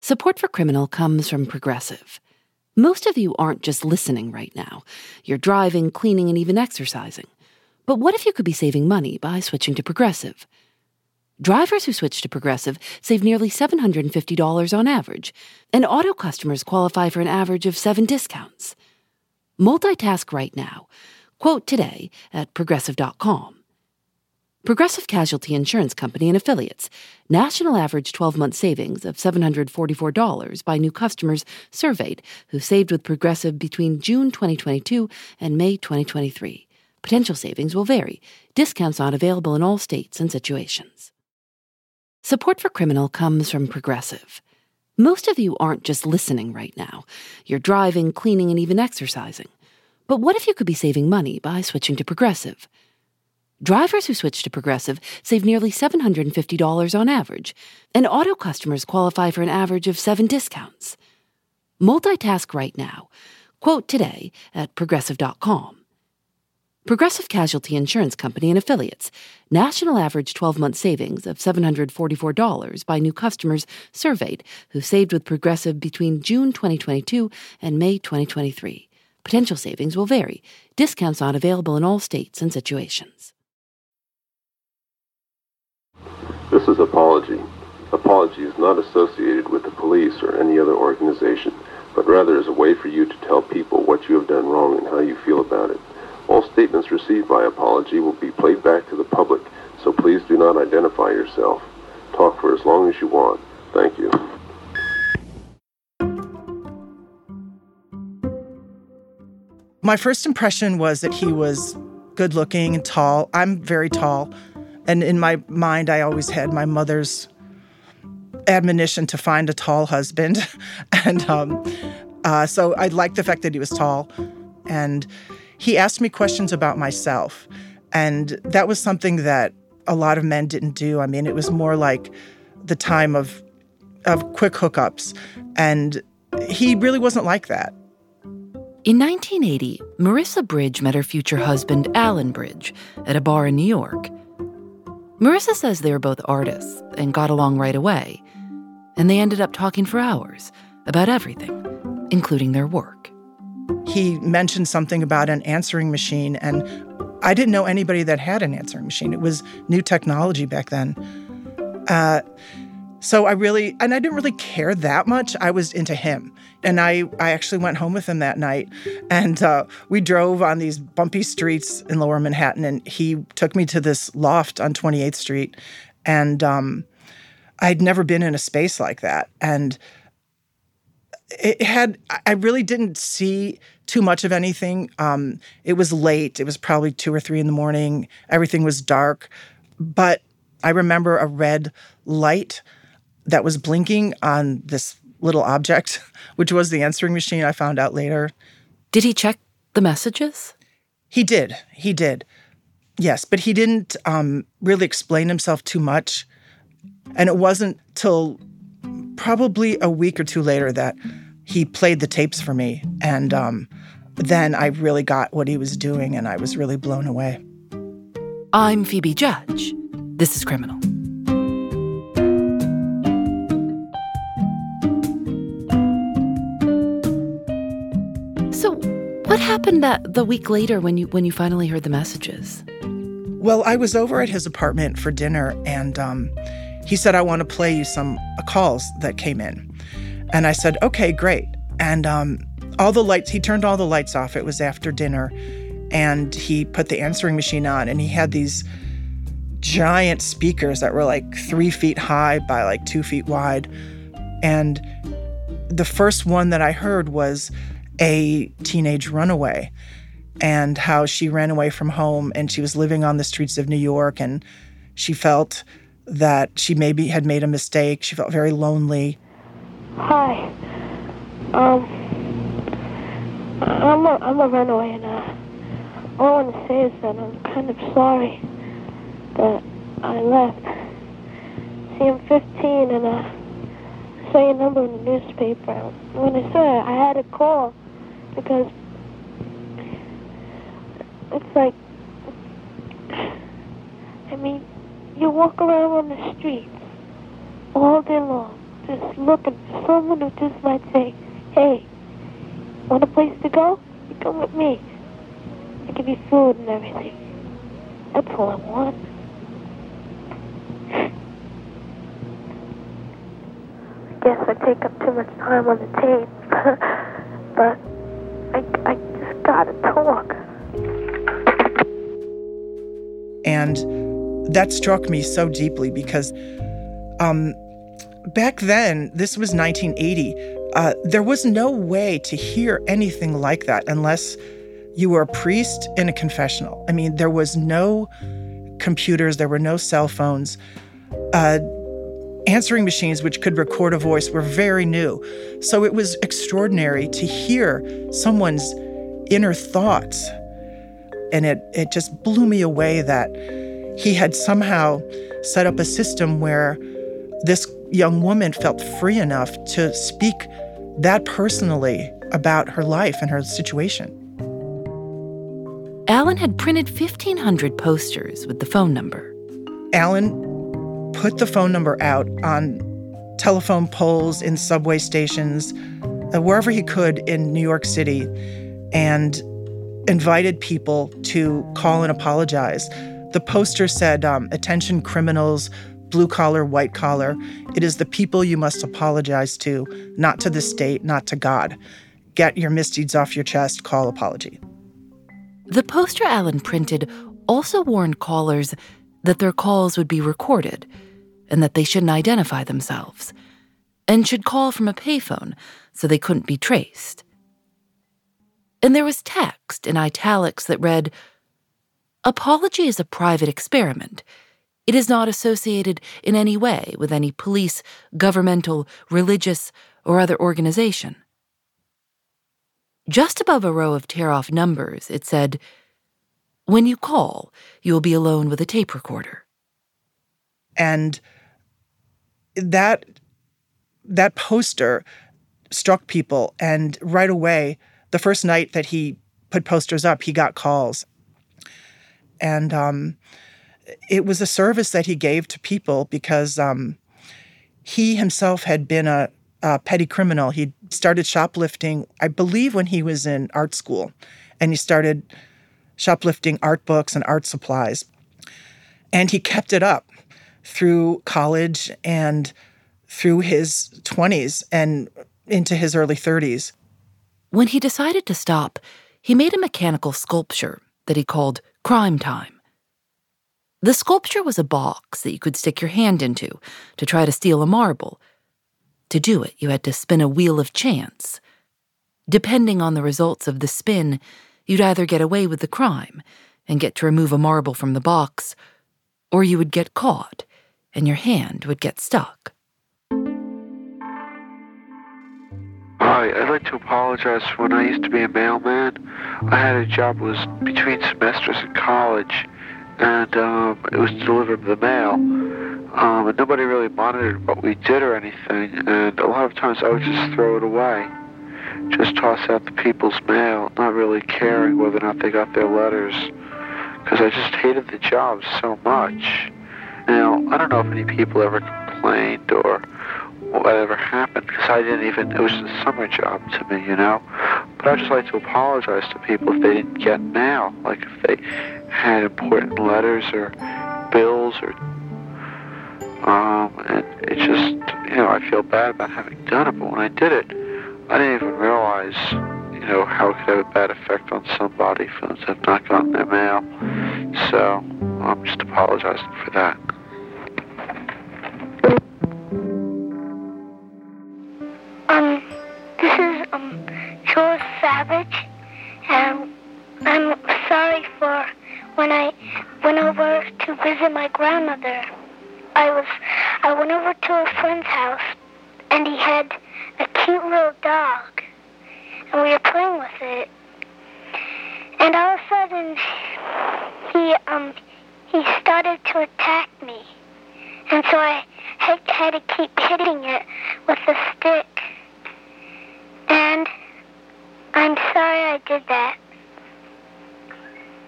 Support for Criminal comes from Progressive. Most of you aren't just listening right now. You're driving, cleaning, and even exercising. But what if you could be saving money by switching to Progressive? Drivers who switch to Progressive save nearly $750 on average, and auto customers qualify for an average of 7 discounts. Multitask right now. Quote today at Progressive.com. Progressive Casualty Insurance Company and Affiliates. National average 12-month savings of $744 by new customers surveyed who saved with Progressive between June 2022 and May 2023. Potential savings will vary. Discounts not available in all states and situations. Support for Criminal comes from Progressive. Most of you aren't just listening right now. You're driving, cleaning, and even exercising. But what if you could be saving money by switching to Progressive? Drivers who switch to Progressive save nearly $750 on average, and auto customers qualify for an average of 7 discounts. Multitask right now. Quote today at Progressive.com. Progressive Casualty Insurance Company and Affiliates. National average 12-month savings of $744 by new customers surveyed who saved with Progressive between June 2022 and May 2023. Potential savings will vary. Discounts not available in all states and situations. This is Apology. Apology is not associated with the police or any other organization, but rather is a way for you to tell people what you have done wrong and how you feel about it. All statements received by Apology will be played back to the public, so please do not identify yourself. Talk for as long as you want. Thank you. My first impression was that he was good-looking and tall. I'm very tall. And in my mind, I always had my mother's admonition to find a tall husband. And so I liked the fact that he was tall. And he asked me questions about myself. And that was something that a lot of men didn't do. I mean, it was more like the time of quick hookups. And he really wasn't like that. In 1980, Marissa Bridge met her future husband, Alan Bridge, at a bar in New York. Marissa says they were both artists and got along right away, and they ended up talking for hours about everything, including their work. He mentioned something about an answering machine, and I didn't know anybody that had an answering machine. It was new technology back then. So I didn't really care that much. I was into him. And I actually went home with him that night. And we drove on these bumpy streets in Lower Manhattan. And he took me to this loft on 28th Street. And I'd never been in a space like that. And I really didn't see too much of anything. It was late. It was probably 2 or 3 in the morning. Everything was dark. But I remember a red light that was blinking on this little object, which was the answering machine, I found out later. Did he check the messages? He did. Yes, but he didn't really explain himself too much. And it wasn't till probably a week or 2 later that he played the tapes for me. And then I really got what he was doing, and I was really blown away. I'm Phoebe Judge. This is Criminal. So, what happened the week later when you finally heard the messages? Well, I was over at his apartment for dinner, and he said, I want to play you some calls that came in. And I said, okay, great. And he turned all the lights off. It was after dinner. And he put the answering machine on, and he had these giant speakers that were like 3 feet high by like 2 feet wide. And the first one that I heard was a teenage runaway, and how she ran away from home, and she was living on the streets of New York, and she felt that she maybe had made a mistake. She felt very lonely. Hi. I'm a runaway, and all I want to say is that I'm kind of sorry that I left. See, I'm 15, and I saw your number in the newspaper. When I saw it, I had to call, because it's like, I mean, you walk around on the streets all day long, just looking for someone who just might say, hey, want a place to go? You come with me. I give you food and everything. That's all I want. I guess I take up too much time on the tape, but I just gotta talk. And that struck me so deeply because back then, this was 1980, there was no way to hear anything like that unless you were a priest in a confessional. I mean, there was no computers, there were no cell phones. Answering machines which could record a voice were very new. So it was extraordinary to hear someone's inner thoughts. And it just blew me away that he had somehow set up a system where this young woman felt free enough to speak that personally about her life and her situation. Alan had printed 1,500 posters with the phone number. Alan put the phone number out on telephone poles in subway stations, wherever he could in New York City, and invited people to call and apologize. The poster said, attention criminals, blue collar, white collar. It is the people you must apologize to, not to the state, not to God. Get your misdeeds off your chest, call apology. The poster Alan printed also warned callers that their calls would be recorded and that they shouldn't identify themselves and should call from a payphone so they couldn't be traced. And there was text in italics that read, "Apology is a private experiment. It is not associated in any way with any police, governmental, religious, or other organization." Just above a row of tear-off numbers, it said, "When you call, you will be alone with a tape recorder." And that poster struck people, and right away, the first night that he put posters up, he got calls. And it was a service that he gave to people because he himself had been a petty criminal. He started shoplifting, I believe, when he was in art school, and he started shoplifting art books and art supplies. And he kept it up through college and through his 20s and into his early 30s. When he decided to stop, he made a mechanical sculpture that he called Crime Time. The sculpture was a box that you could stick your hand into to try to steal a marble. To do it, you had to spin a wheel of chance. Depending on the results of the spin, you'd either get away with the crime and get to remove a marble from the box, or you would get caught and your hand would get stuck. Hi, I'd like to apologize for when I used to be a mailman. I had a job that was between semesters in college, and it was to deliver the mail. And nobody really monitored what we did or anything, and a lot of times I would just throw it away. Just toss out the people's mail, not really caring whether or not they got their letters, because I just hated the job so much. Now, I don't know if any people ever complained or whatever happened, because it was a summer job to me, you know? But I'd just like to apologize to people if they didn't get mail, like if they had important letters or bills or, and it just, I feel bad about having done it, but when I did it, I didn't even realize, how it could have a bad effect on somebody for them to have not gotten their mail. So, I'm just apologizing for that. This is, George Savage, and I'm sorry for when I went over to visit my grandmother. I went over to a friend's house, and he had a cute little dog, and we were playing with it. And all of a sudden, he started to attack me, and so I had to keep hitting it with a stick. And I'm sorry I did that.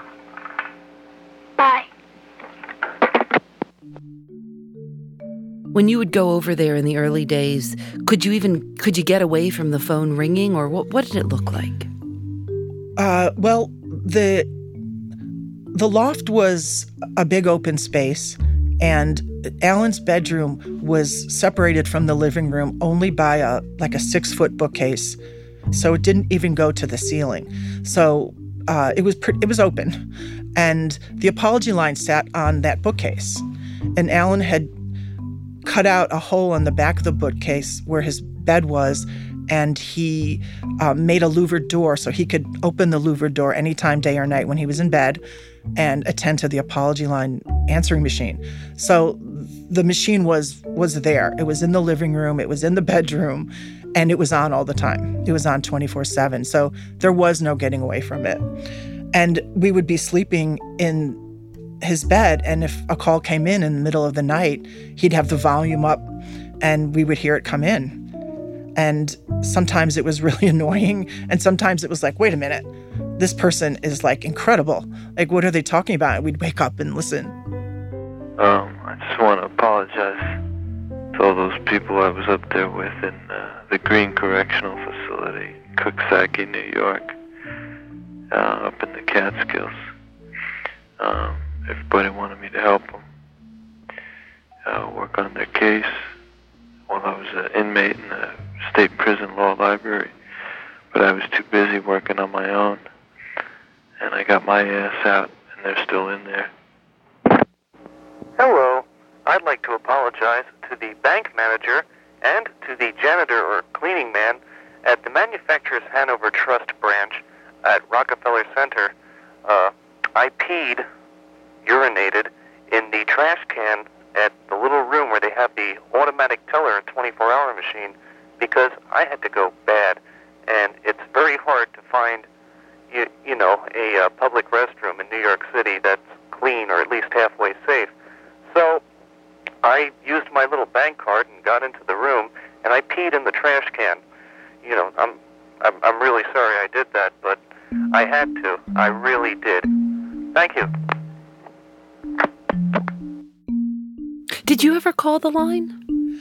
Bye. When you would go over there in the early days, could you get away from the phone ringing, or what did it look like? Well, the loft was a big open space, and Alan's bedroom was separated from the living room only by a 6-foot bookcase, so it didn't even go to the ceiling. So it was open, and the apology line sat on that bookcase, and Alan had cut out a hole in the back of the bookcase where his bed was, and he made a louvered door so he could open the louvered door anytime, day or night, when he was in bed and attend to the apology line answering machine. So the machine was there. It was in the living room. It was in the bedroom. And it was on all the time. It was on 24/7. So there was no getting away from it. And we would be sleeping in his bed, and if a call came in the middle of the night, he'd have the volume up and we would hear it come in. And sometimes it was really annoying, and sometimes it was like, wait a minute, this person is incredible. What are they talking about? And we'd wake up and listen. I just want to apologize to all those people I was up there with in the Green Correctional Facility, Coxsackie, New York, up in the Catskills. Everybody wanted me to help them work on their case while I was an inmate in the state prison law library. But I was too busy working on my own, and I got my ass out, and they're still in there. Hello. I'd like to apologize to the bank manager and to the janitor or cleaning man at the Manufacturers Hanover Trust branch at Rockefeller Center. I urinated in the trash can at the little room where they have the automatic teller 24-hour machine because I had to go bad. And it's very hard to find, a public restroom in New York City that's clean or at least halfway safe. So I used my little bank card and got into the room, and I peed in the trash can. I'm really sorry I did that, but I had to. I really did. Thank you. Did you ever call the line?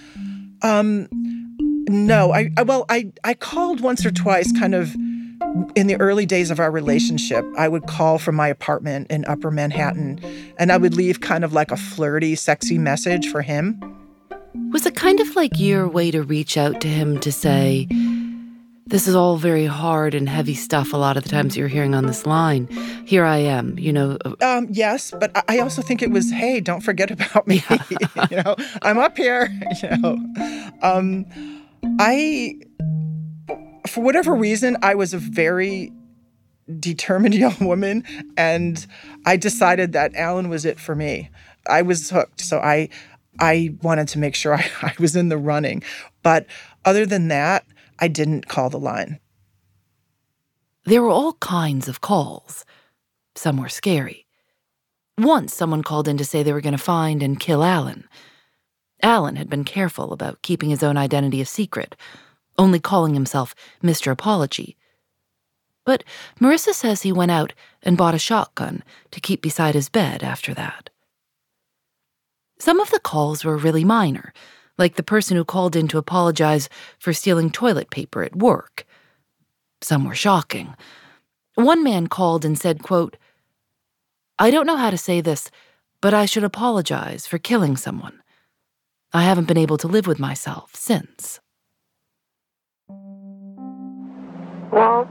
No. I called once or twice, kind of in the early days of our relationship. I would call from my apartment in Upper Manhattan, and I would leave kind of like a flirty, sexy message for him. Was it kind of like your way to reach out to him to say, this is all very hard and heavy stuff a lot of the times you're hearing on this line. Here I am, Yes, but I also think it was, hey, don't forget about me. Yeah. I'm up here, For whatever reason, I was a very determined young woman, and I decided that Alan was it for me. I was hooked, so I wanted to make sure I was in the running. But other than that, I didn't call the line. There were all kinds of calls. Some were scary. Once, someone called in to say they were going to find and kill Alan. Alan had been careful about keeping his own identity a secret, only calling himself Mr. Apology. But Marissa says he went out and bought a shotgun to keep beside his bed after that. Some of the calls were really minor, like the person who called in to apologize for stealing toilet paper at work. Some were shocking. One man called and said, quote, I don't know how to say this, but I should apologize for killing someone. I haven't been able to live with myself since. Well,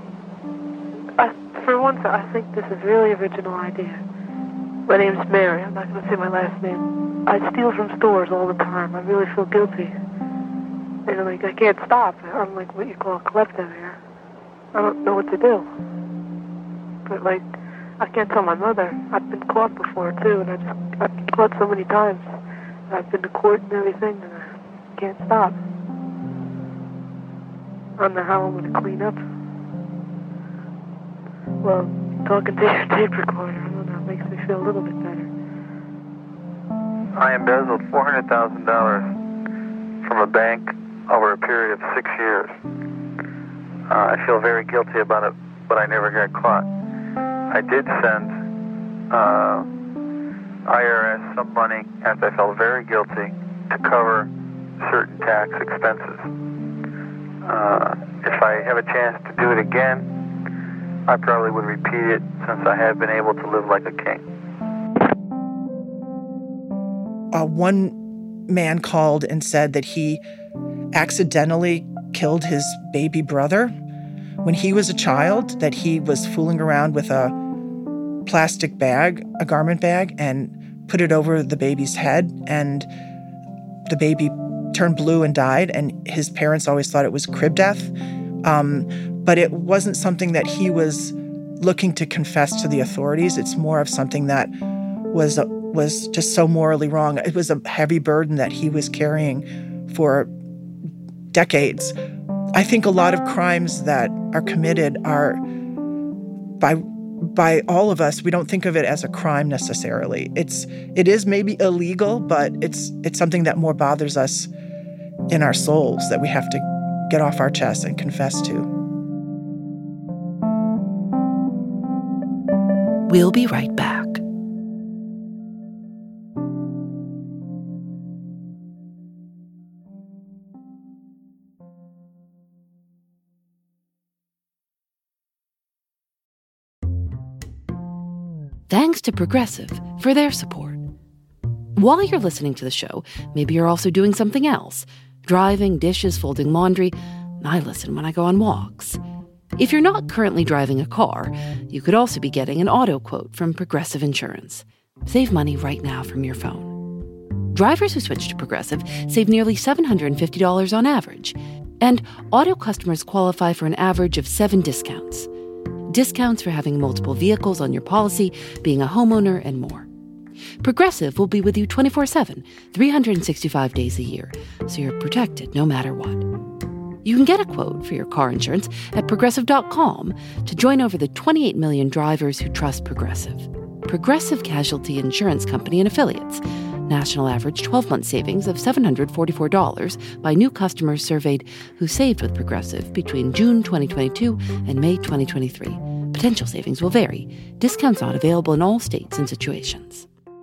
for once, I think this is a really original idea. My name's Mary. I'm not going to say my last name. I steal from stores all the time. I really feel guilty. And, I can't stop. I'm like what you call a klepto here. I don't know what to do. But, I can't tell my mother. I've been caught before, too, and I've been caught so many times. I've been to court and everything, and I can't stop. I don't know how I'm going to clean up. Well, talking to your tape recorder, I don't know, it makes me feel a little bit better. I embezzled $400,000 from a bank over a period of 6 years. I feel very guilty about it, but I never got caught. I did send IRS some money after I felt very guilty, to cover certain tax expenses. If I have a chance to do it again, I probably would repeat it, since I have been able to live like a king. One man called and said that he accidentally killed his baby brother when he was a child, that he was fooling around with a plastic bag, a garment bag, and put it over the baby's head, and the baby turned blue and died, and his parents always thought it was crib death. But it wasn't something that he was looking to confess to the authorities. It's more of something that was just so morally wrong. It was a heavy burden that he was carrying for decades. I think a lot of crimes that are committed are by all of us. We don't think of it as a crime necessarily. It is maybe illegal, but it's something that more bothers us in our souls, that we have to get off our chest and confess to. We'll be right back. Thanks to Progressive for their support. While you're listening to the show, maybe you're also doing something else. Driving, dishes, folding laundry. I listen when I go on walks. If you're not currently driving a car, you could also be getting an auto quote from Progressive Insurance. Save money right now from your phone. Drivers who switch to Progressive save nearly $750 on average. And auto customers qualify for an average of 7 discounts. Discounts for having multiple vehicles on your policy, being a homeowner, and more. Progressive will be with you 24/7, 365 days a year, so you're protected no matter what. You can get a quote for your car insurance at Progressive.com to join over the 28 million drivers who trust Progressive. Progressive Casualty Insurance Company and Affiliates. National average 12-month savings of $744 by new customers surveyed who saved with Progressive between June 2022 and May 2023. Potential savings will vary. Discounts not available in all states and situations.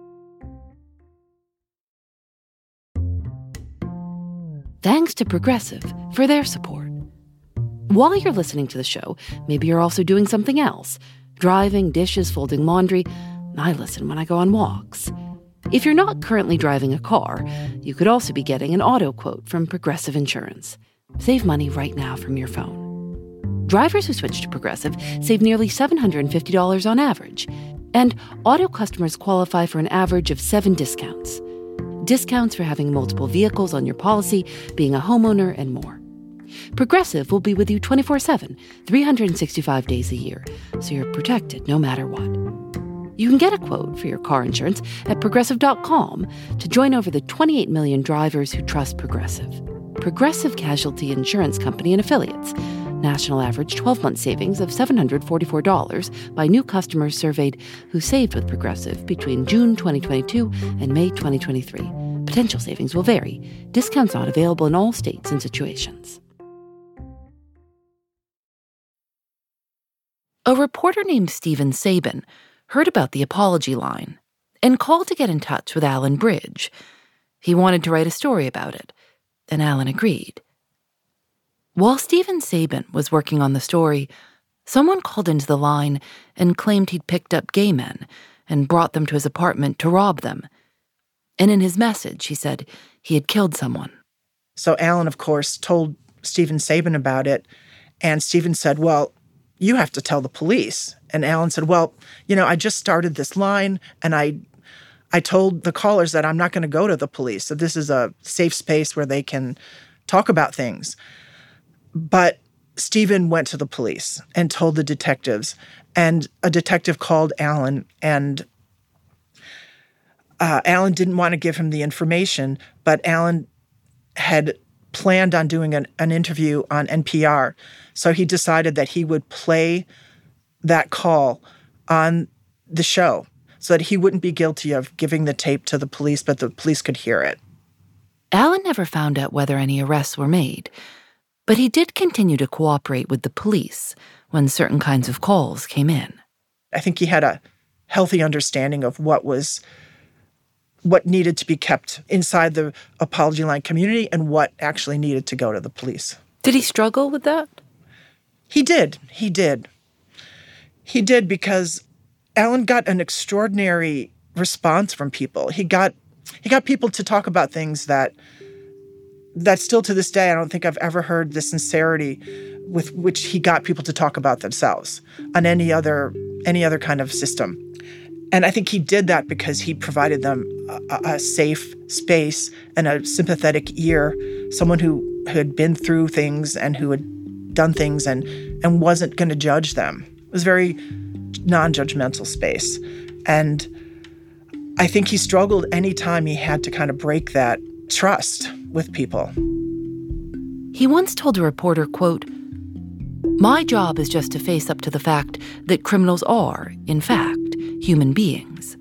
Thanks to Progressive for their support. While you're listening to the show, maybe you're also doing something else. Driving, dishes, folding laundry. I listen when I go on walks. If you're not currently driving a car, you could also be getting an auto quote from Progressive Insurance. Save money right now from your phone. Drivers who switch to Progressive save nearly $750 on average. And auto customers qualify for an average of 7 discounts. Discounts for having multiple vehicles on your policy, being a homeowner, and more. Progressive will be with you 24/7, 365 days a year, so you're protected no matter what. You can get a quote for your car insurance at Progressive.com to join over the 28 million drivers who trust Progressive. Progressive Casualty Insurance Company and Affiliates. National average 12-month savings of $744 by new customers surveyed who saved with Progressive between June 2022 and May 2023. Potential savings will vary. Discounts not available in all states and situations. A reporter named Steven Sabin heard about the apology line and called to get in touch with Alan Bridge. He wanted to write a story about it, and Alan agreed. While Steven Sabin was working on the story, someone called into the line and claimed he'd picked up gay men and brought them to his apartment to rob them. And in his message, he said he had killed someone. So Alan, of course, told Steven Sabin about it, and Steven said, well, you have to tell the police. And Alan said, well, I just started this line, and I told the callers that I'm not going to go to the police, so this is a safe space where they can talk about things. But Steven went to the police and told the detectives, and a detective called Alan, and Alan didn't want to give him the information, but Alan had planned on doing an interview on NPR, so he decided that he would play that call on the show so that he wouldn't be guilty of giving the tape to the police, but the police could hear it. Alan never found out whether any arrests were made, but he did continue to cooperate with the police when certain kinds of calls came in. I think he had a healthy understanding of what was what needed to be kept inside the apology line community and what actually needed to go to the police. Did he struggle with that? He did. He did because Alan got an extraordinary response from people. He got people to talk about things that still to this day, I don't think I've ever heard the sincerity with which he got people to talk about themselves on any other kind of system. And I think he did that because he provided them a safe space and a sympathetic ear, someone who had been through things and who had done things and wasn't going to judge them. It was very non-judgmental space. And I think he struggled anytime he had to kind of break that trust with people. He once told a reporter, quote, "My job is just to face up to the fact that criminals are, in fact, human beings."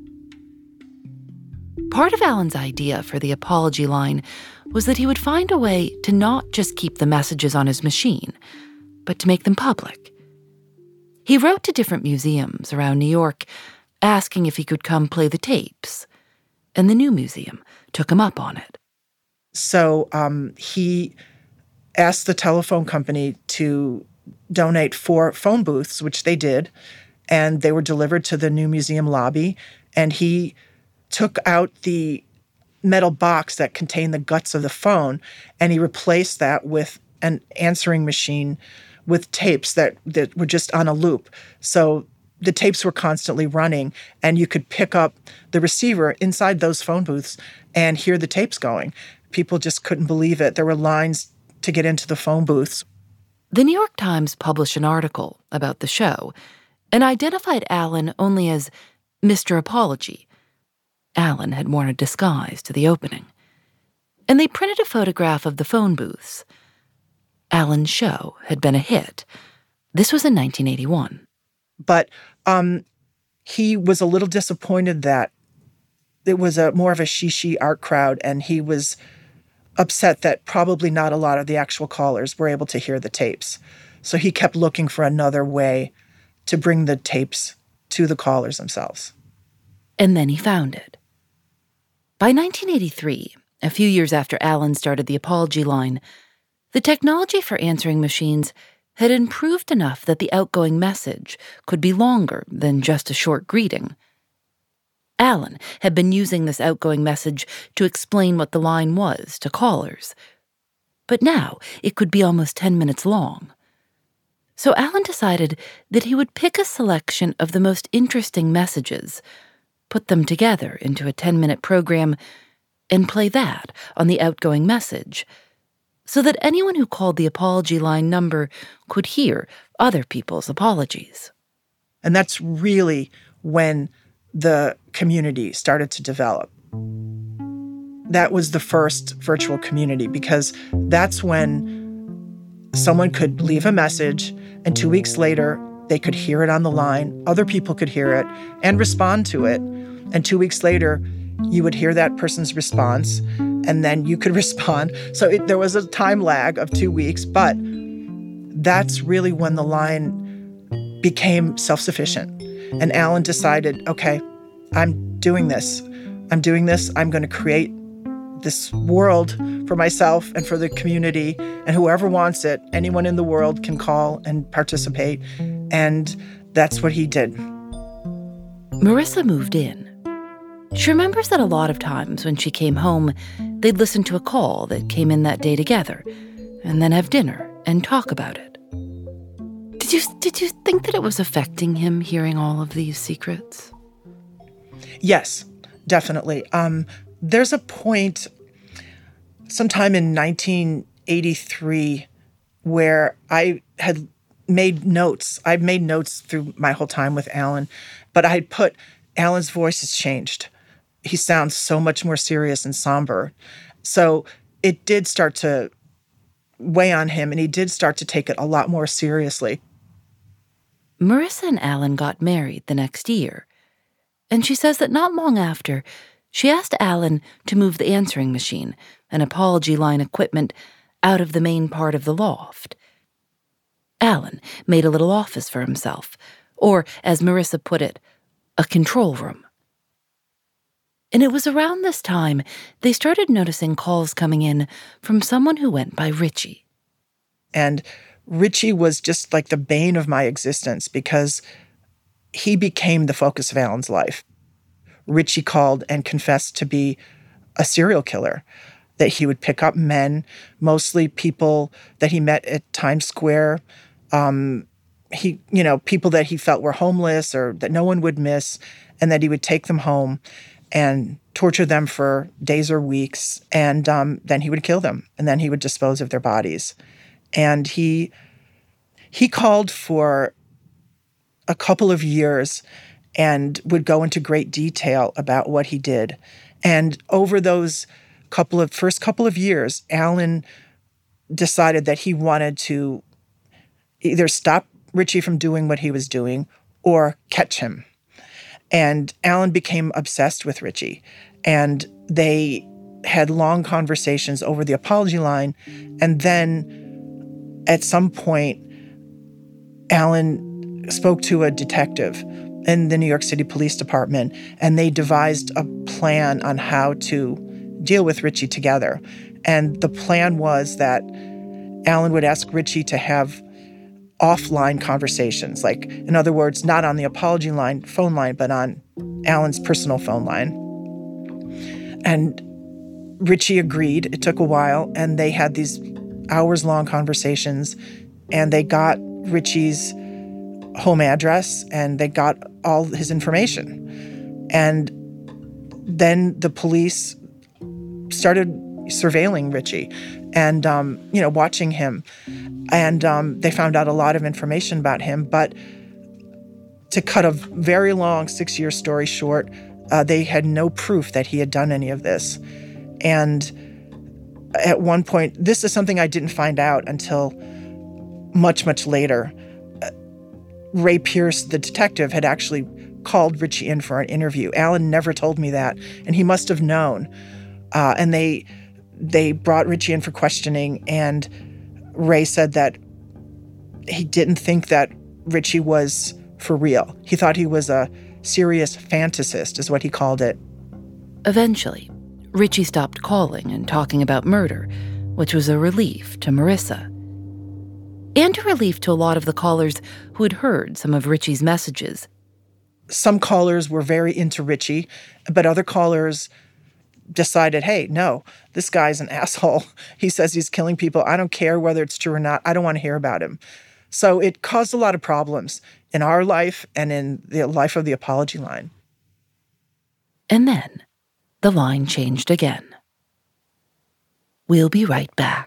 Part of Alan's idea for the apology line was that he would find a way to not just keep the messages on his machine, but to make them public. He wrote to different museums around New York asking if he could come play the tapes, and the New Museum took him up on it. So he asked the telephone company to donate 4 phone booths, which they did, and they were delivered to the New Museum lobby, and he took out the metal box that contained the guts of the phone, and he replaced that with an answering machine with tapes that were just on a loop. So the tapes were constantly running, and you could pick up the receiver inside those phone booths and hear the tapes going. People just couldn't believe it. There were lines to get into the phone booths. The New York Times published an article about the show and identified Alan only as Mr. Apology. Alan had worn a disguise to the opening. And they printed a photograph of the phone booths. Alan's show had been a hit. This was in 1981. But he was a little disappointed that it was more of a she art crowd, and he was upset that probably not a lot of the actual callers were able to hear the tapes. So he kept looking for another way to bring the tapes to the callers themselves. And then he found it. By 1983, a few years after Alan started the apology line, the technology for answering machines had improved enough that the outgoing message could be longer than just a short greeting. Alan had been using this outgoing message to explain what the line was to callers. But now it could be almost 10 minutes long. So Alan decided that he would pick a selection of the most interesting messages, put them together into a 10-minute program, and play that on the outgoing message, so that anyone who called the apology line number could hear other people's apologies. And that's really when the community started to develop. That was the first virtual community, because that's when someone could leave a message and 2 weeks later they could hear it on the line, other people could hear it and respond to it. And 2 weeks later, you would hear that person's response, and then you could respond. So there was a time lag of 2 weeks, but that's really when the line became self-sufficient. And Alan decided, okay, I'm doing this. I'm going to create this world for myself and for the community, and whoever wants it, anyone in the world can call and participate. And that's what he did. Marissa moved in. She remembers that a lot of times when she came home, they'd listen to a call that came in that day together, and then have dinner and talk about it. Did you think that it was affecting him hearing all of these secrets? Yes, definitely. There's a point sometime in 1983 where I had made notes. I've made notes through my whole time with Alan, but I had put, Alan's voice has changed. He sounds so much more serious and somber. So it did start to weigh on him, and he did start to take it a lot more seriously. Marissa and Alan got married the next year, and she says that not long after, she asked Alan to move the answering machine and apology line equipment out of the main part of the loft. Alan made a little office for himself, or, as Marissa put it, a control room. And it was around this time they started noticing calls coming in from someone who went by Richie. And Richie was just like the bane of my existence because he became the focus of Alan's life. Richie called and confessed to be a serial killer, that he would pick up men, mostly people that he met at Times Square, people that he felt were homeless or that no one would miss, and that he would take them home and torture them for days or weeks, and then he would kill them, and then he would dispose of their bodies. And he called for a couple of years and would go into great detail about what he did. And over those first couple of years, Alan decided that he wanted to either stop Richie from doing what he was doing or catch him. And Alan became obsessed with Richie. And they had long conversations over the apology line. And then at some point, Alan spoke to a detective in the New York City Police Department, and they devised a plan on how to deal with Richie together. And the plan was that Alan would ask Richie to have offline conversations, like, in other words, not on the apology line, phone line, but on Alan's personal phone line. And Richie agreed. It took a while, and they had these hours-long conversations, and they got Richie's home address, and they got all his information. And then the police started surveilling Richie and, watching him. And they found out a lot of information about him. But to cut a very long 6-year story short, they had no proof that he had done any of this. And at one point, this is something I didn't find out until much, much later. Ray Pierce, the detective, had actually called Richie in for an interview. Alan never told me that, and he must have known. And they brought Richie in for questioning, and Ray said that he didn't think that Richie was for real. He thought he was a serious fantasist, is what he called it. Eventually, Richie stopped calling and talking about murder, which was a relief to Marissa. And a relief to a lot of the callers who had heard some of Richie's messages. Some callers were very into Richie, but other callers decided, hey, no, this guy's an asshole. He says he's killing people. I don't care whether it's true or not. I don't want to hear about him. So it caused a lot of problems in our life and in the life of the apology line. And then the line changed again. We'll be right back.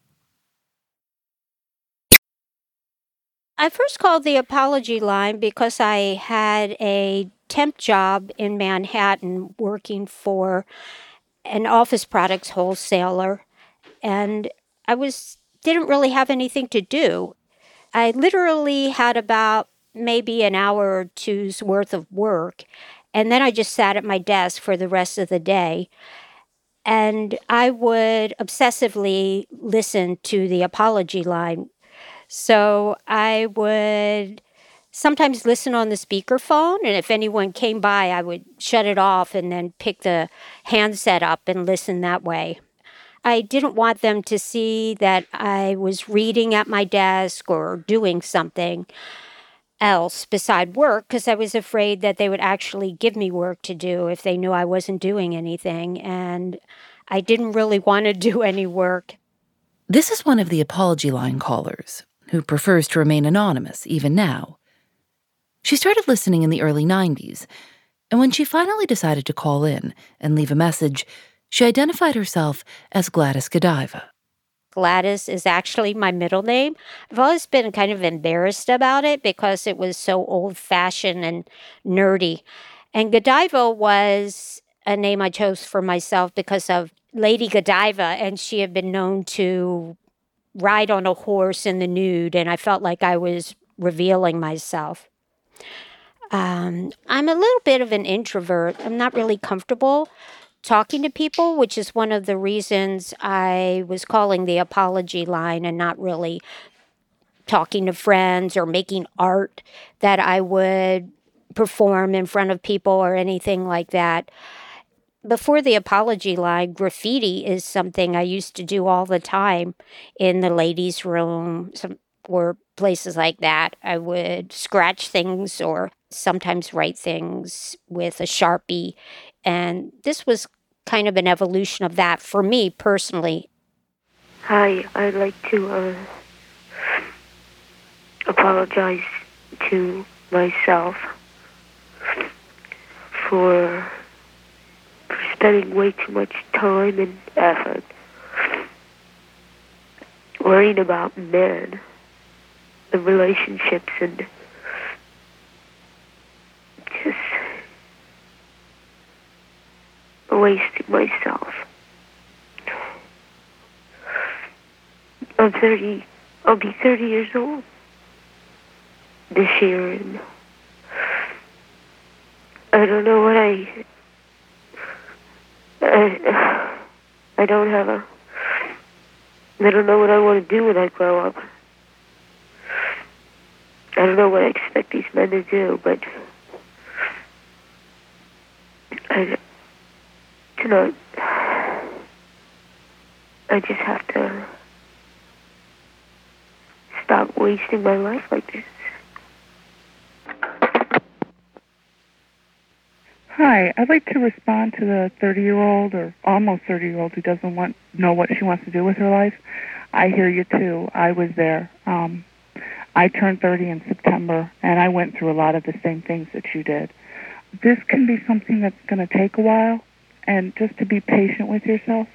I first called the apology line because I had a temp job in Manhattan working for an office products wholesaler, and I didn't really have anything to do. I literally had about maybe an hour or two's worth of work, and then I just sat at my desk for the rest of the day. And I would obsessively listen to the apology line. So I would sometimes listen on the speakerphone, and if anyone came by, I would shut it off and then pick the handset up and listen that way. I didn't want them to see that I was reading at my desk or doing something else beside work, because I was afraid that they would actually give me work to do if they knew I wasn't doing anything, and I didn't really want to do any work. This is one of the apology line callers, who prefers to remain anonymous even now. She started listening in the early 90s, and when she finally decided to call in and leave a message, she identified herself as Gladys Godiva. Gladys is actually my middle name. I've always been kind of embarrassed about it because it was so old-fashioned and nerdy. And Godiva was a name I chose for myself because of Lady Godiva, and she had been known to ride on a horse in the nude, and I felt like I was revealing myself. I'm a little bit of an introvert. I'm not really comfortable talking to people, which is one of the reasons I was calling the apology line and not really talking to friends or making art that I would perform in front of people or anything like that. Before the apology line, graffiti is something I used to do all the time in the ladies' room or places like that. I would scratch things or sometimes write things with a Sharpie. And this was kind of an evolution of that for me personally. Hi, I'd like to apologize to myself for spending way too much time and effort worrying about men and relationships and just wasting myself. I'll be 30 years old this year, and I don't know what I don't know what I want to do when I grow up. I don't know what I expect these men to do, but I just have to stop wasting my life like this. Hi, I'd like to respond to the 30-year-old or almost 30-year-old who doesn't know what she wants to do with her life. I hear you too. I was there. I turned 30 in September, and I went through a lot of the same things that you did. This can be something that's going to take a while, and just to be patient with yourself.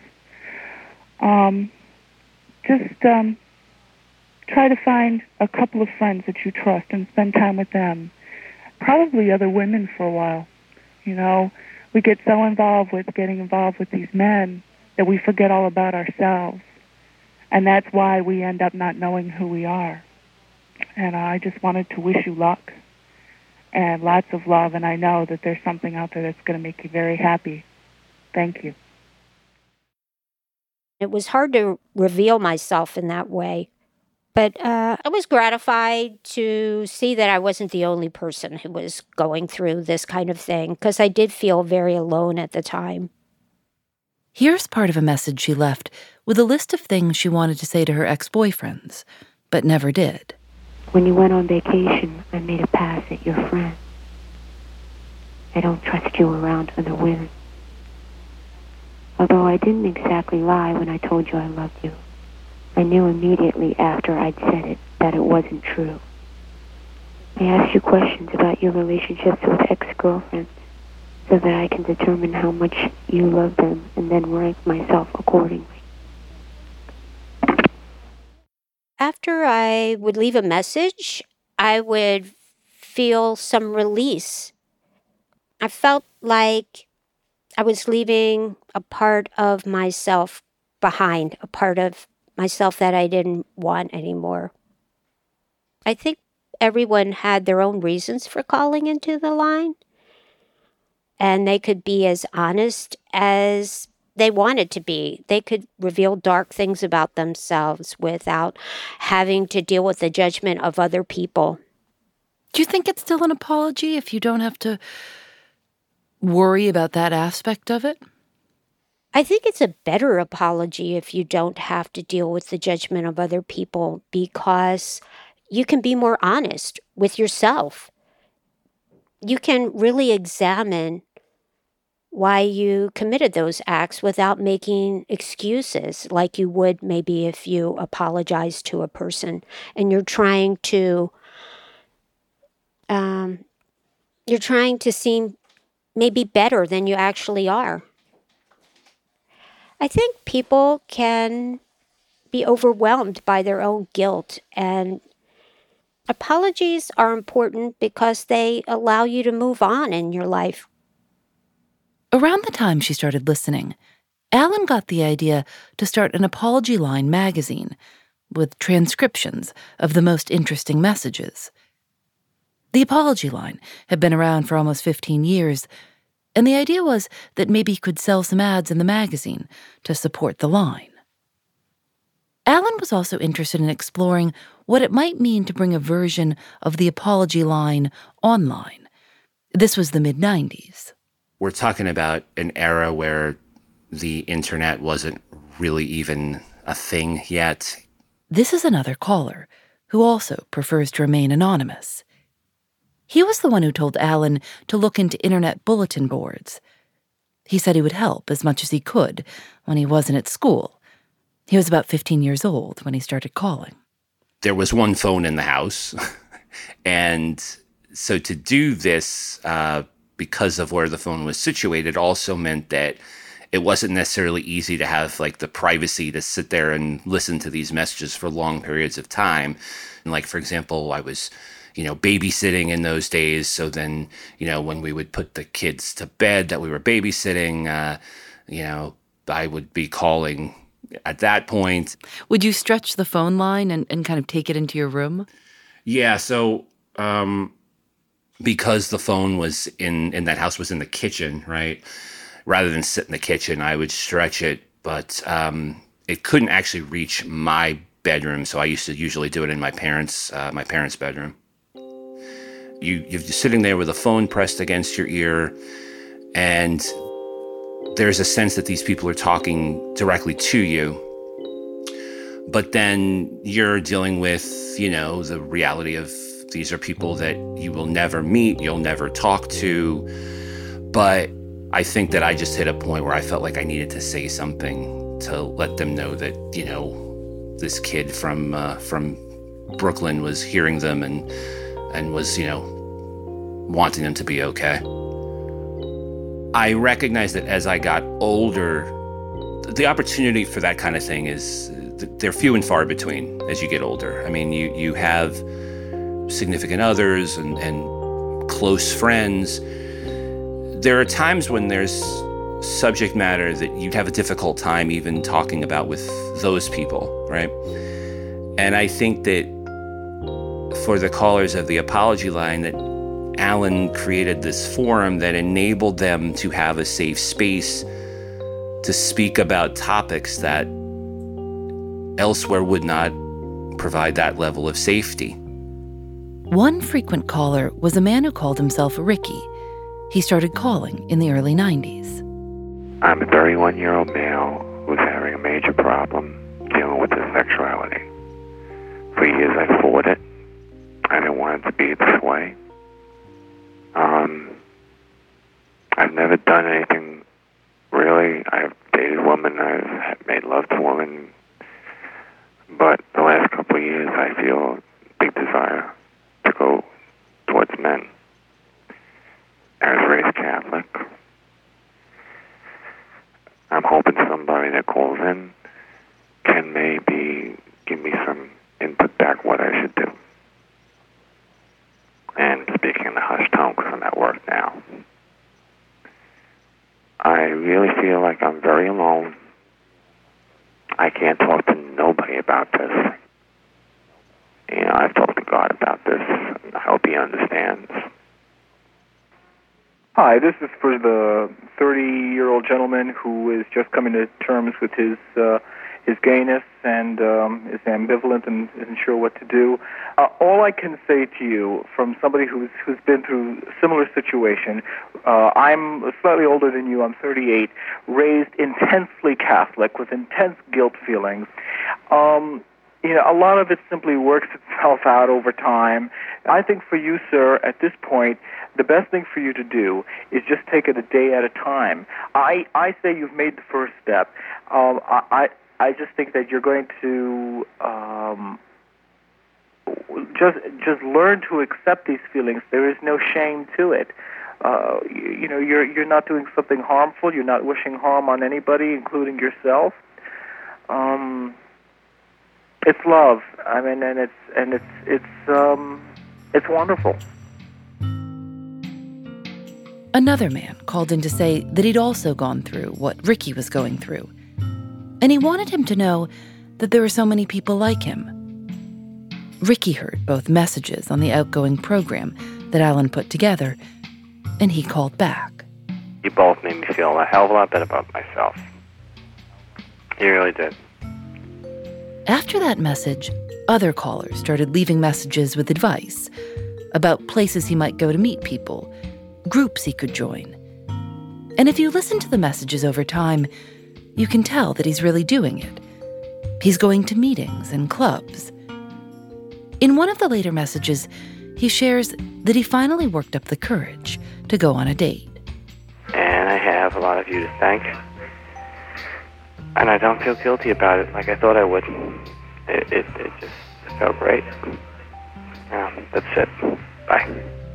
Try to find a couple of friends that you trust and spend time with them. Probably other women for a while. You know, we get so involved with getting involved with these men that we forget all about ourselves. And that's why we end up not knowing who we are. And I just wanted to wish you luck and lots of love. And I know that there's something out there that's going to make you very happy. Thank you. It was hard to reveal myself in that way. But I was gratified to see that I wasn't the only person who was going through this kind of thing, because I did feel very alone at the time. Here's part of a message she left with a list of things she wanted to say to her ex-boyfriends, but never did. When you went on vacation, I made a pass at your friend. I don't trust you around other women. Although I didn't exactly lie when I told you I loved you. I knew immediately after I'd said it that it wasn't true. I asked you questions about your relationships with ex-girlfriends so that I can determine how much you love them and then rank myself accordingly. After I would leave a message, I would feel some release. I felt like I was leaving a part of myself behind, a part of myself that I didn't want anymore. I think everyone had their own reasons for calling into the line, and they could be as honest as they wanted to be. They could reveal dark things about themselves without having to deal with the judgment of other people. Do you think it's still an apology if you don't have to worry about that aspect of it? I think it's a better apology if you don't have to deal with the judgment of other people, because you can be more honest with yourself. You can really examine why you committed those acts without making excuses like you would maybe if you apologize to a person and you're trying to seem maybe better than you actually are. I think people can be overwhelmed by their own guilt, and apologies are important because they allow you to move on in your life. Around the time she started listening, Alan got the idea to start an apology line magazine with transcriptions of the most interesting messages. The apology line had been around for almost 15 years, and the idea was that maybe he could sell some ads in the magazine to support the line. Alan was also interested in exploring what it might mean to bring a version of the apology line online. This was the mid-90s. we're talking about an era where the internet wasn't really even a thing yet. This is another caller who also prefers to remain anonymous. He was the one who told Alan to look into internet bulletin boards. He said he would help as much as he could when he wasn't at school. He was about 15 years old when he started calling. There was one phone in the house, and so to do this, because of where the phone was situated, also meant that it wasn't necessarily easy to have like the privacy to sit there and listen to these messages for long periods of time. And like, for example, I was, babysitting in those days. So then, when we would put the kids to bed that we were babysitting, I would be calling at that point. Would you stretch the phone line and kind of take it into your room? Yeah. So, because the phone was in that house was in the kitchen, right? Rather than sit in the kitchen, I would stretch it, but it couldn't actually reach my bedroom. So I used to usually do it in my parents' bedroom. You're sitting there with a phone pressed against your ear, and there's a sense that these people are talking directly to you. But then you're dealing with, the reality of these are people that you will never meet, you'll never talk to. But I think that I just hit a point where I felt like I needed to say something to let them know that, this kid from Brooklyn was hearing them and was, wanting them to be okay. I recognize that as I got older, the opportunity for that kind of thing is, they're few and far between as you get older. I mean, you have significant others and close friends. There are times when there's subject matter that you'd have a difficult time even talking about with those people, right? And I think that for the callers of the apology line, that Alan created this forum that enabled them to have a safe space to speak about topics that elsewhere would not provide that level of safety. One frequent caller was a man who called himself Ricky. He started calling in the early 90s. I'm a 31-year-old male who's having a major problem dealing with his sexuality. For years I fought it. I didn't want it to be this way. I've never done anything really. I've dated women, I've made love to women, but the last couple of years I feel a big desire to go towards men. I was raised Catholic. I'm hoping somebody that calls in can maybe give me some input back what I should do. And speaking in a hushed tone because I'm at work now. I really feel like I'm very alone. I can't talk to nobody about this. I've talked to God about this. I hope he understands. Hi, this is for the 30-year-old gentleman who is just coming to terms with his gayness and is ambivalent and isn't sure what to do. All I can say to you from somebody who's been through a similar situation, I'm slightly older than you, I'm 38, raised intensely Catholic with intense guilt feelings. A lot of it simply works itself out over time. I think for you, sir, at this point, the best thing for you to do is just take it a day at a time. I say you've made the first step. I just think that you're going to just learn to accept these feelings. There is no shame to it. You're not doing something harmful. You're not wishing harm on anybody, including yourself. It's love. I mean, and it's wonderful. Another man called in to say that he'd also gone through what Ricky was going through. And he wanted him to know that there were so many people like him. Ricky heard both messages on the outgoing program that Alan put together, and he called back. You both made me feel a hell of a lot better about myself. You really did. After that message, other callers started leaving messages with advice about places he might go to meet people, groups he could join. And if you listen to the messages over time, you can tell that he's really doing it. He's going to meetings and clubs. In one of the later messages, he shares that he finally worked up the courage to go on a date. And I have a lot of you to thank. And I don't feel guilty about it like I thought I would. It just felt great. That's it. Bye.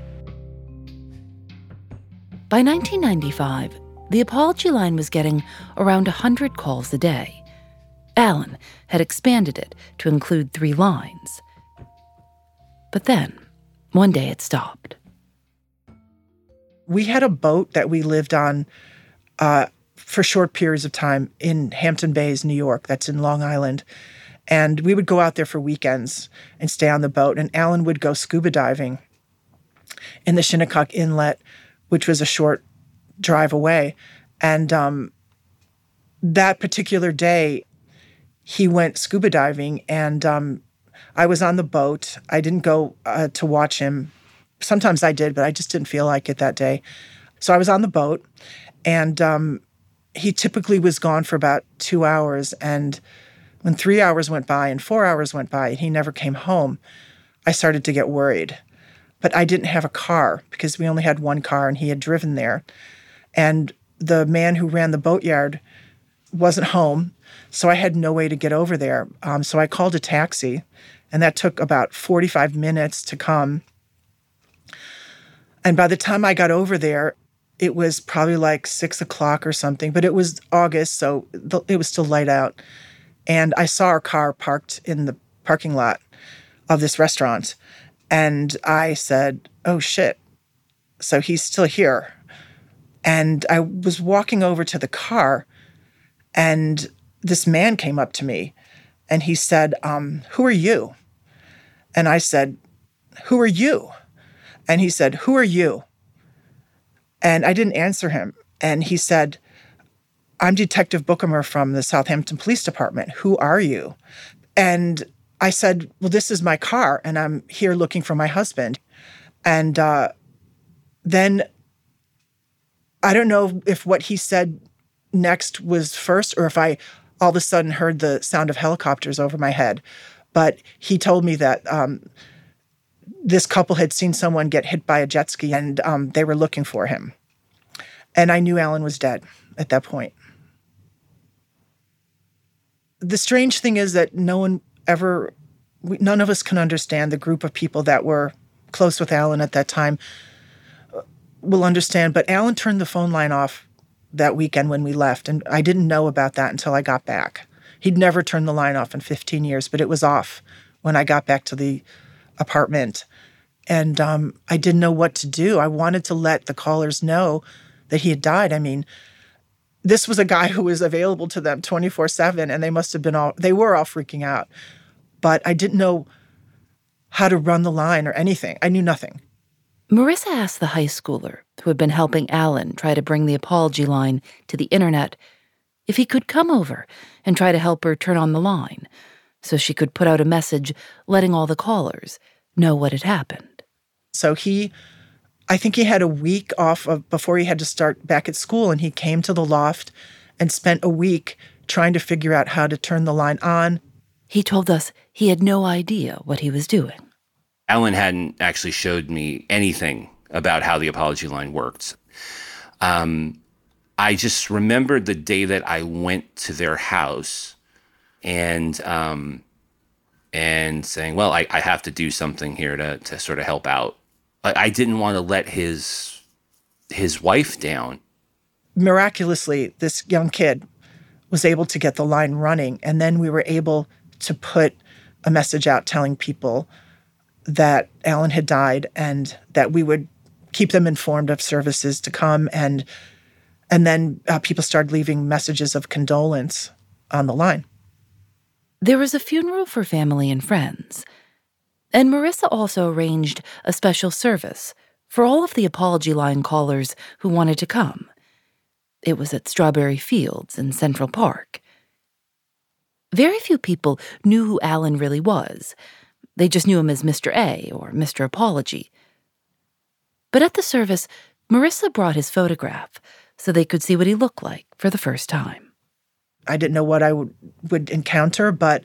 By 1995, the apology line was getting around 100 calls a day. Alan had expanded it to include 3 lines. But then, one day it stopped. We had a boat that we lived on for short periods of time in Hampton Bays, New York. That's in Long Island. And we would go out there for weekends and stay on the boat. And Alan would go scuba diving in the Shinnecock Inlet, which was a short drive away. And that particular day, he went scuba diving, and I was on the boat. I didn't go to watch him. Sometimes I did, but I just didn't feel like it that day. So I was on the boat, and he typically was gone for about 2 hours. And when 3 hours went by and 4 hours went by and he never came home, I started to get worried. But I didn't have a car because we only had one car and he had driven there. And the man who ran the boatyard wasn't home, so I had no way to get over there. So I called a taxi, and that took about 45 minutes to come. And by the time I got over there, it was probably like 6 o'clock or something, but it was August, so it was still light out. And I saw our car parked in the parking lot of this restaurant. And I said, oh, shit. So he's still here. And I was walking over to the car, and this man came up to me, and he said, who are you? And I said, who are you? And he said, who are you? And I didn't answer him. And he said, I'm Detective Bookamer from the Southampton Police Department. Who are you? And I said, well, this is my car, and I'm here looking for my husband. And then I don't know if what he said next was first or if I all of a sudden heard the sound of helicopters over my head. But he told me that this couple had seen someone get hit by a jet ski, and they were looking for him. And I knew Alan was dead at that point. The strange thing is that none of us can understand. The group of people that were close with Alan at that time will understand. But Alan turned the phone line off that weekend when we left, and I didn't know about that until I got back. He'd never turned the line off in 15 years, but it was off when I got back to the apartment. And I didn't know what to do. I wanted to let the callers know that he had died. I mean, this was a guy who was available to them 24/7, and they were all freaking out. But I didn't know how to run the line or anything. I knew nothing. Marissa asked the high schooler who had been helping Alan try to bring the apology line to the internet if he could come over and try to help her turn on the line so she could put out a message letting all the callers know what had happened. So I think he had a week off before he had to start back at school, and he came to the loft and spent a week trying to figure out how to turn the line on. He told us he had no idea what he was doing. Alan hadn't actually showed me anything about how the apology line worked. I just remembered the day that I went to their house and saying, well, I have to do something here to sort of help out. I didn't want to let his wife down. Miraculously, this young kid was able to get the line running, and then we were able to put a message out telling people that Alan had died and that we would keep them informed of services to come. And then people started leaving messages of condolence on the line. There was a funeral for family and friends. And Marissa also arranged a special service for all of the apology line callers who wanted to come. It was at Strawberry Fields in Central Park. Very few people knew who Alan really was. They just knew him as Mr. A or Mr. Apology. But at the service, Marissa brought his photograph so they could see what he looked like for the first time. I didn't know what I would encounter, but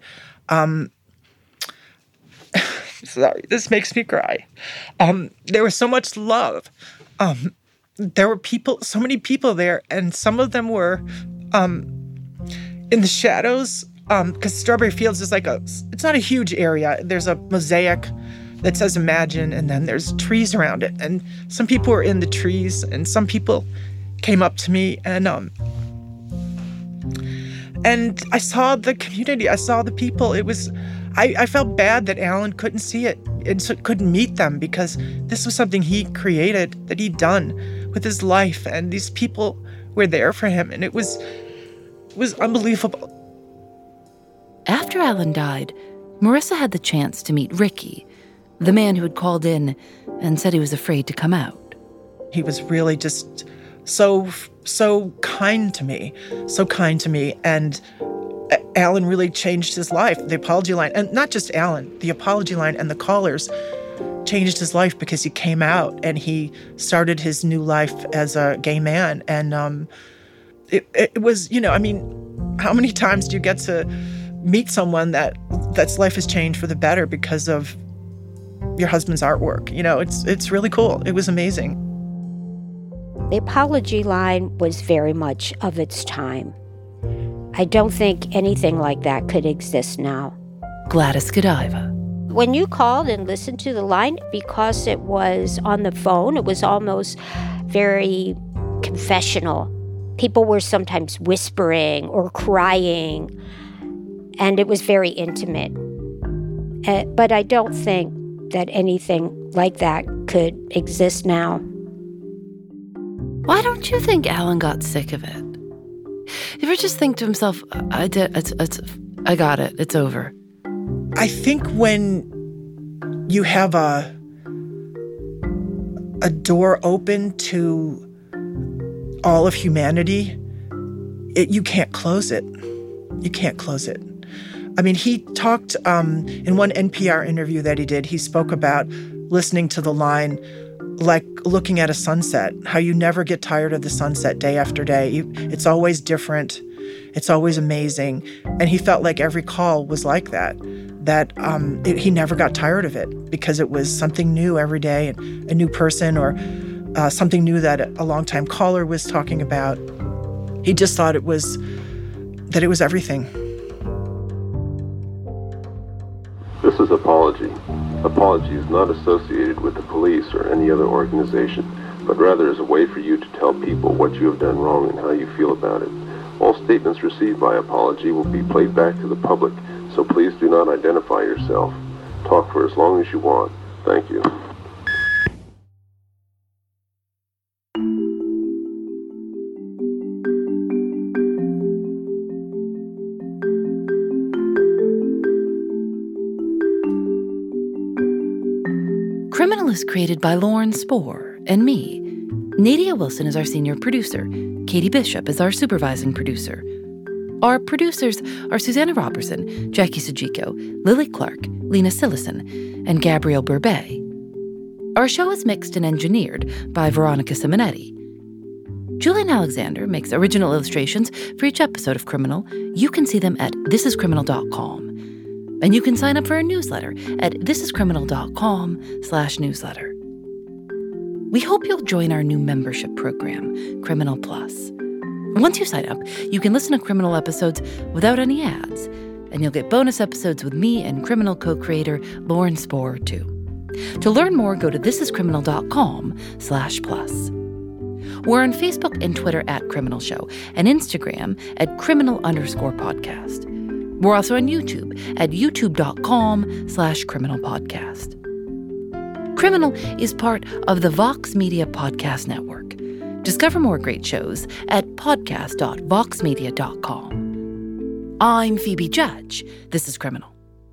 sorry, this makes me cry. There was so much love. There were so many people there, and some of them were in the shadows, because Strawberry Fields is it's not a huge area. There's a mosaic that says Imagine, and then there's trees around it. And some people were in the trees, and some people came up to me, and I saw the community. I saw the people. I felt bad that Alan couldn't see it and so couldn't meet them, because this was something he created, that he'd done with his life, and these people were there for him, and it was unbelievable. After Alan died, Marissa had the chance to meet Ricky, the man who had called in and said he was afraid to come out. He was really just so kind to me, and Alan really changed his life. The apology line, and not just Alan, the apology line and the callers changed his life, because he came out and he started his new life as a gay man. And it was, how many times do you get to meet someone that's life has changed for the better because of your husband's artwork? It's really cool. It was amazing. The apology line was very much of its time. I don't think anything like that could exist now. Gladys Godiva. When you called and listened to the line, because it was on the phone, it was almost very confessional. People were sometimes whispering or crying, and it was very intimate. But I don't think that anything like that could exist now. Why don't you think Alan got sick of it? You ever just think to himself, I got it, it's over? I think when you have a door open to all of humanity, you can't close it. You can't close it. I mean, he talked in one NPR interview that he did, he spoke about listening to the line like looking at a sunset, how you never get tired of the sunset day after day. It's always different. It's always amazing. And he felt like every call was like that he never got tired of it, because it was something new every day, and a new person, or something new that a longtime caller was talking about. He just thought it was everything. This is Apology. Apology is not associated with the police or any other organization, but rather is a way for you to tell people what you have done wrong and how you feel about it. All statements received by Apology will be played back to the public, so please do not identify yourself. Talk for as long as you want. Thank you. Criminal is created by Lauren Spohr and me. Nadia Wilson is our senior producer. Katie Bishop is our supervising producer. Our producers are Susanna Robertson, Jackie Sujiko, Lily Clark, Lena Sillison, and Gabrielle Burbet. Our show is mixed and engineered by Veronica Simonetti. Julian Alexander makes original illustrations for each episode of Criminal. You can see them at thisiscriminal.com. And you can sign up for our newsletter at thisiscriminal.com/newsletter. We hope you'll join our new membership program, Criminal Plus. Once you sign up, you can listen to Criminal episodes without any ads, and you'll get bonus episodes with me and Criminal co-creator Lauren Spohr, too. To learn more, go to thisiscriminal.com/plus. We're on Facebook and Twitter at Criminal Show, and Instagram at criminal_podcast. We're also on YouTube at youtube.com/criminalpodcast. Criminal is part of the Vox Media Podcast Network. Discover more great shows at podcast.voxmedia.com. I'm Phoebe Judge. This is Criminal.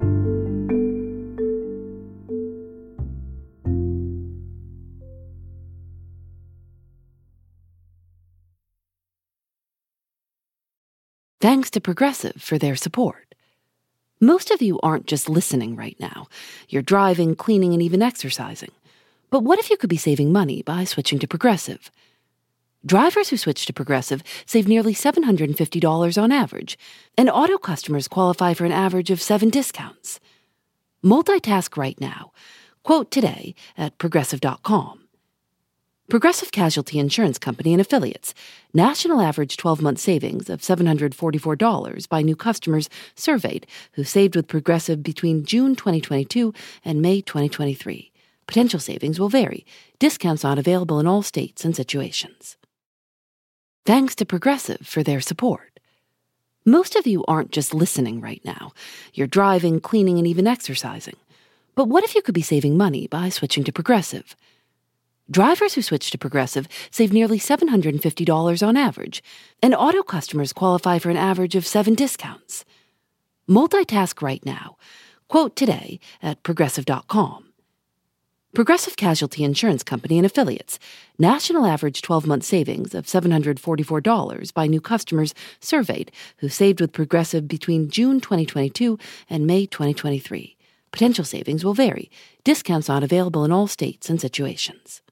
Thanks to Progressive for their support. Most of you aren't just listening right now. You're driving, cleaning, and even exercising. But what if you could be saving money by switching to Progressive? Drivers who switch to Progressive save nearly $750 on average, and auto customers qualify for an average of 7 discounts. Multitask right now. Quote today at Progressive.com. Progressive Casualty Insurance Company and Affiliates. National average 12-month savings of $744 by new customers surveyed who saved with Progressive between June 2022 and May 2023. Potential savings will vary. Discounts not available in all states and situations. Thanks to Progressive for their support. Most of you aren't just listening right now. You're driving, cleaning, and even exercising. But what if you could be saving money by switching to Progressive? Drivers who switch to Progressive save nearly $750 on average, and auto customers qualify for an average of 7 discounts. Multitask right now. Quote today at Progressive.com. Progressive Casualty Insurance Company and Affiliates. National average 12-month savings of $744 by new customers surveyed who saved with Progressive between June 2022 and May 2023. Potential savings will vary. Discounts not available in all states and situations.